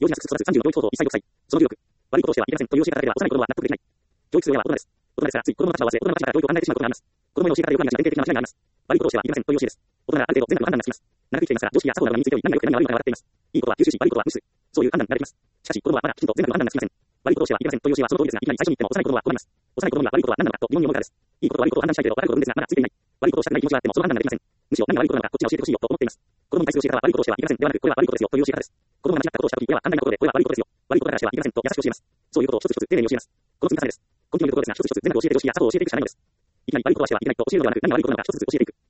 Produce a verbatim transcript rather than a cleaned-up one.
幼児なく育つさんじゅうの教育等一切ろくさい。そのじゅうろく。悪いことをしてはいけませんという教え方だけでは幼い子供は納得できない。教育する親は大人です。大人ですからつい子供の立場を忘れ、大人の立場から教育を考えてしまうことがあります。子供への教え方でよくあるが典型的な間違いがあります。悪いことをしてはいけませんという教えです。大人ならある程度全部の判断がつきます。長く生きていますから常識や作法などについてより何が良くて何が悪いのかが分かっています。いいことは吸収し、悪いことは無視する。そういう判断ができます。しかし子供はまだきちんと全部の判断がつきません。悪いことをしてはいけませんという教えはその通りですが、いきなり最初に言っても幼い子供は困ります。幼い子供には悪いことは何なのかと疑問に思うからです。いいことと悪いことを判断したいけど分かることを産んですがまだついていない。悪いことをしたくない気持ちがあってもその判断ができません。むしろ何が悪いことなのかこっちが教えてほしいよと思っています。子供に対する教え方は悪いことをしてはいけませんではなく、これは悪いことですよという教え方です。子供が間違ったことをしたとき、親は簡単なことでこれは悪いことですよ。悪いことだからしてはいけませんと優しく教えます。そういうことを一つ一つ丁寧に教えます。この積み重ねです。根気のいるところですが、一つ一つ全部教えて常識や作法を教えていくしかないのです。いきなり悪いことはしてはいけないと教えるのではなく、何が悪いことなのか一つずつ教えていく。